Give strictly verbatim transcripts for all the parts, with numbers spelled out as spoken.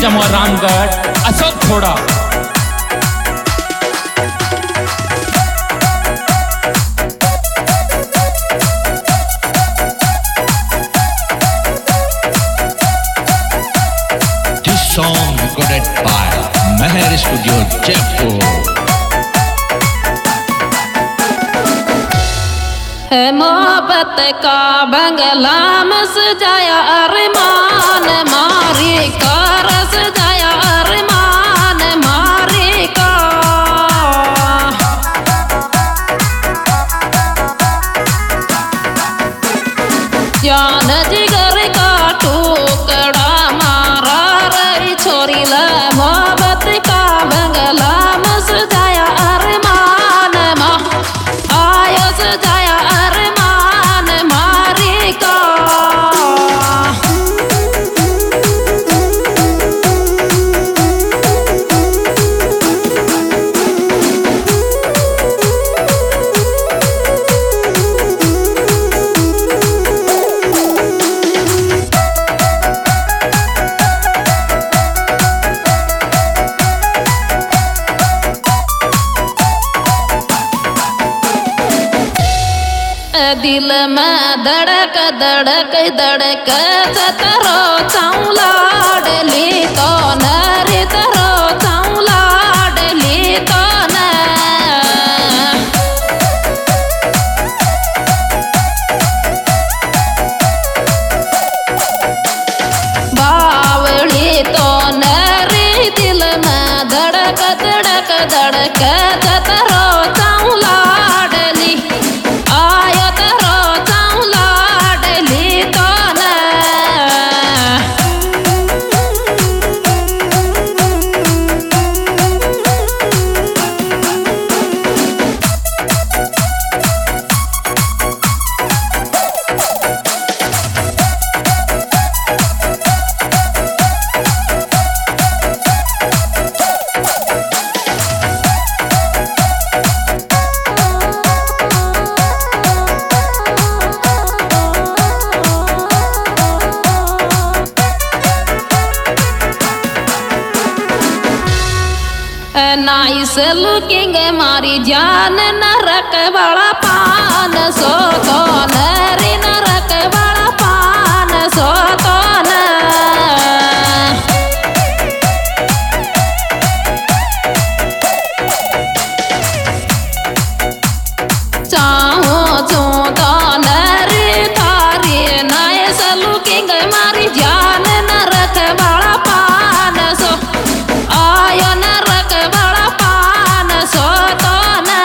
जमुआ रामगढ़ अशोक थोड़ा song recorded by Meher Studio Jaipur. है मोहब्बत का बंगला में सजाया अरमान मारी का सजाया अरमान मारी का जान जिगर का टुकड़ा मारा रही छोरी ला मोहब्बत का बंगला में सजाया अरमान मा आयो सजाया अरमान मारी का दिल में धड़क धड़क धड़क तरो चाउला डली तो नरी तरो चाउला डली तो न बावली तो नरी दिल में धड़क धड़क धड़क तरो चाउला डली आयो तरो चाउला डली तो न नाइस लुकिंग मारी जान नरक वाला पान सो तो नरी नरक वाला पान सो तो न चाहो चो तो नरी थारी नाइस लुकिंग मारी जान नरक वाला पान सो आयो नरक वाला पान सो तो न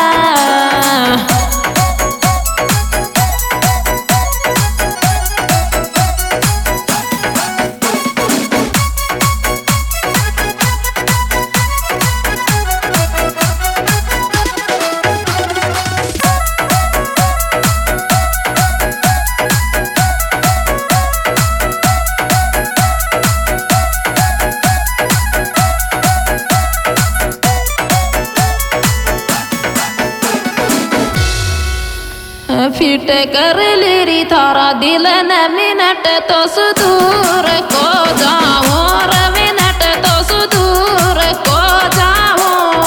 फिट कर लेरी थारा दिल न मिनट तो सुदूर को जाओ रे मिनट तो सुदूर को जाओ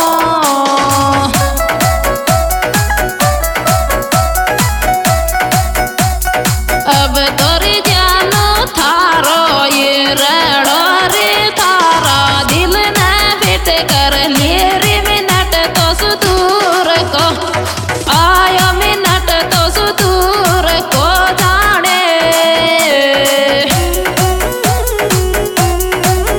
अब तोरी जानो थारो ये रड़ो रे थारा दिल न फिट कर लेरी मिनट तो सुदूर को आयो मिनट तो सुदूर को जाने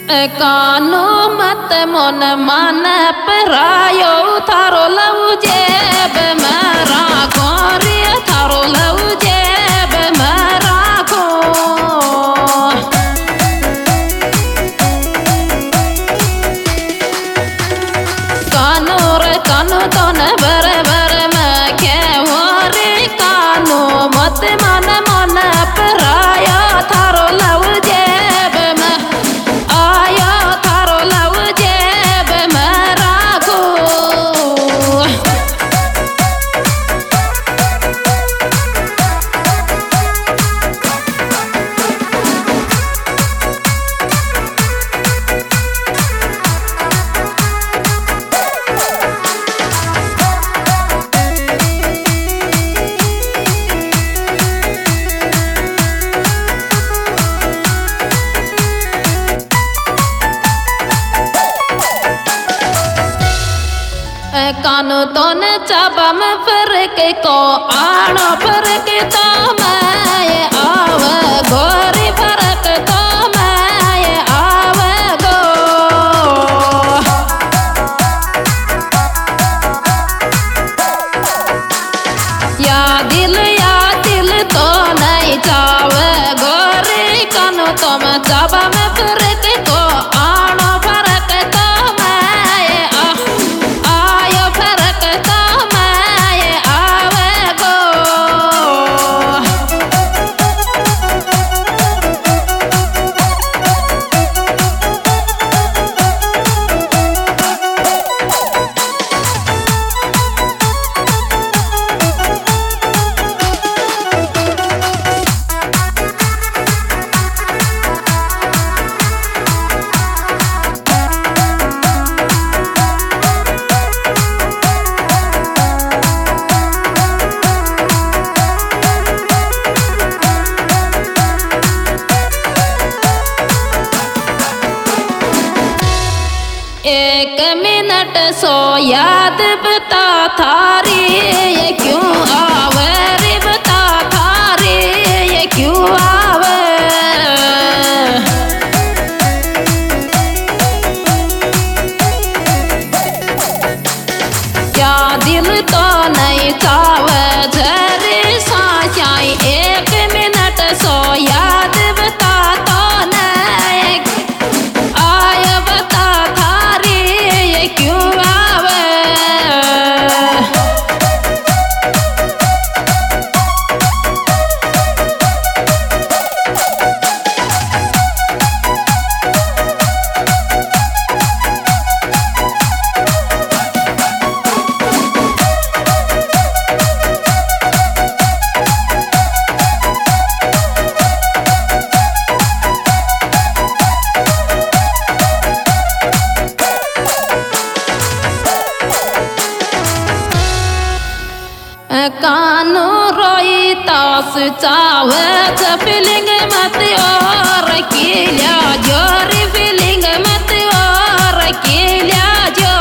कानो मत मन मन परायो थारो लव जेब में राखो रे थारो लव जेब में राखो कानो रे कानो तो न बर बर में के हो रे कानो मत मन मन परायो थारो लव जेब में कानो तो न चाबा में फर्क को आनो फर्क तो मैं आव गोरी फर्क तो मैं आव गो या दिल या दिल तो नहीं चाव गोरी कानो तो मैं चाबा में फर्क को आनो फर्क तो मैं आयो फर्क तो मैं आव गो एक मिनट सो याद बता थारी ये क्यों आवे रे बता थारी ये क्यों आवे क्या दिल तो नहीं चावे झरे साचाई एक मिनट सो याद बता तो नहीं आय बता थारी ये क्यों आवे कानो रोई तास चावे फीलिंग मत और किया जोरी फीलिंग मत और किया जो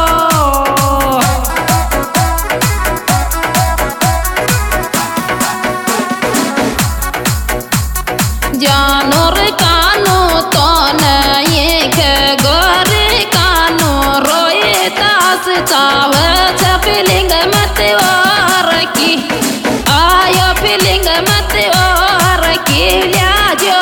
जानो रे कानो तो नहीं के गोरे कानो रोई तास चावे फीलिंग मत और की आयो फीलिंग मत और किया जो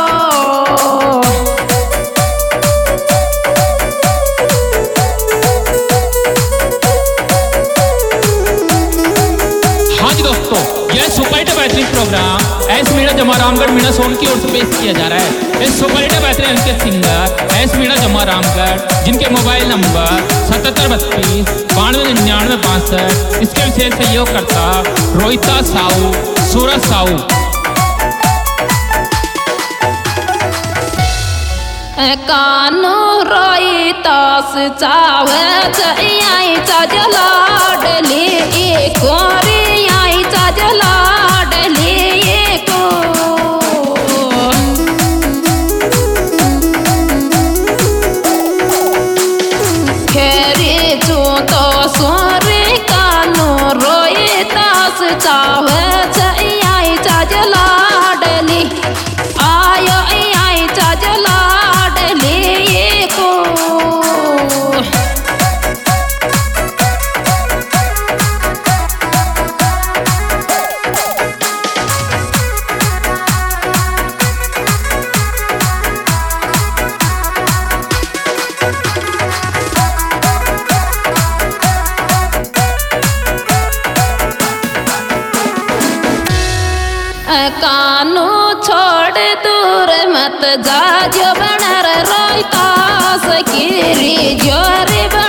हाँ जी दोस्तों, यह सुपर हिट बेहतरीन प्रोग्राम एस मीणा जमा रामगढ़ मीणा सोन की ओर से पेश किया जा रहा है। इस सुपर हिट बेहतरीन के सिंगर एस मीणा जमा रामगढ़, जिनके मोबाइल नंबर सतहत्तर बत्तीस बानवे निन्यानवे बासठ। इसके विशेष सहयोगकर्ता रोहिता साहू, सूरज साहू। कानो रोई तास चावे आई चजला डली कोरी आई चजला डली को खेरी चू तो सोरे कानो रोई तास चावे आई चजला डली आयो आई चजला डली मत जा जो बनर रोता सकीरी जोरी